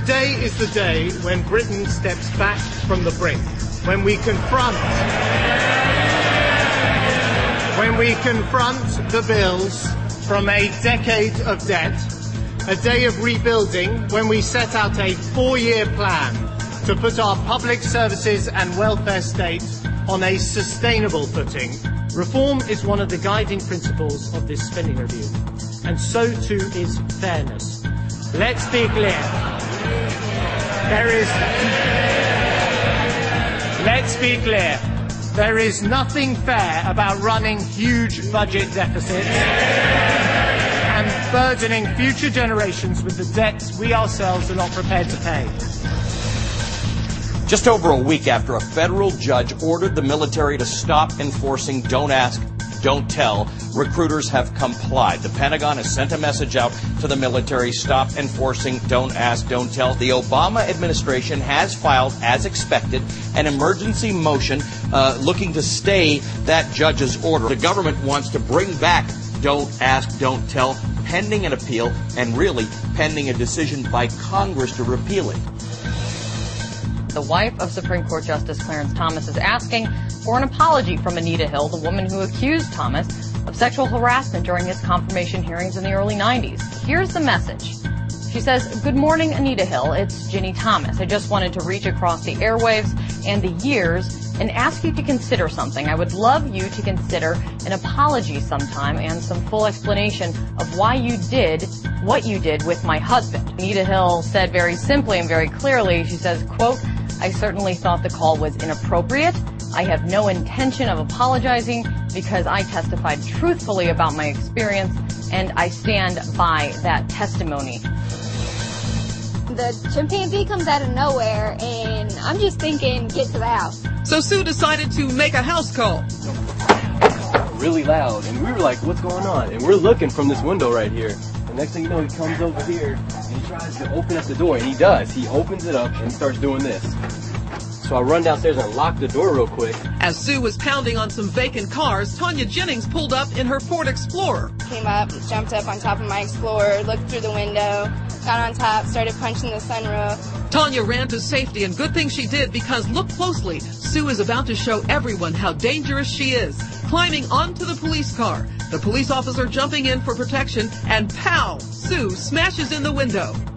Today is the day when Britain steps back from the brink, when we confront the bills from a decade of debt, a day of rebuilding when we set out a 4-year plan to put our public services and welfare state on a sustainable footing. Reform is one of the guiding principles of this spending review, and so too is fairness. Let's be clear. There is nothing fair about running huge budget deficits and burdening future generations with the debts we ourselves are not prepared to pay. Just over a week after a federal judge ordered the military to stop enforcing Don't Ask, Don't Tell, recruiters have complied. The Pentagon has sent a message out to the military: stop enforcing Don't Ask, Don't Tell. The Obama administration has filed, as expected, an emergency motion looking to stay that judge's order. The government wants to bring back Don't Ask, Don't Tell, pending an appeal, and really pending a decision by Congress to repeal it. The wife of Supreme Court Justice Clarence Thomas is asking for an apology from Anita Hill, the woman who accused Thomas of sexual harassment during his confirmation hearings in the early 90s. Here's the message. She says, "Good morning, Anita Hill. It's Ginny Thomas. I just wanted to reach across the airwaves and the years and ask you to consider something. I would love you to consider an apology sometime and some full explanation of why you did what you did with my husband." Anita Hill said very simply and very clearly, she says, quote, "I certainly thought the call was inappropriate. I have no intention of apologizing because I testified truthfully about my experience, and I stand by that testimony." The chimpanzee comes out of nowhere, and I'm just thinking, get to the house. So Sue decided to make a house call. Really loud, and we were like, what's going on? And we're looking from this window right here. The next thing you know, he comes over here, and he tries to open up the door, and he does. He opens it up and starts doing this. So I run downstairs and lock the door real quick. As Sue was pounding on some vacant cars, Tanya Jennings pulled up in her Ford Explorer. Came up, jumped up on top of my Explorer, looked through the window, got on top, started punching the sunroof. Tanya ran to safety, and good thing she did, because look closely. Sue is about to show everyone how dangerous she is. Climbing onto the police car, the police officer jumping in for protection, and pow! Sue smashes in the window.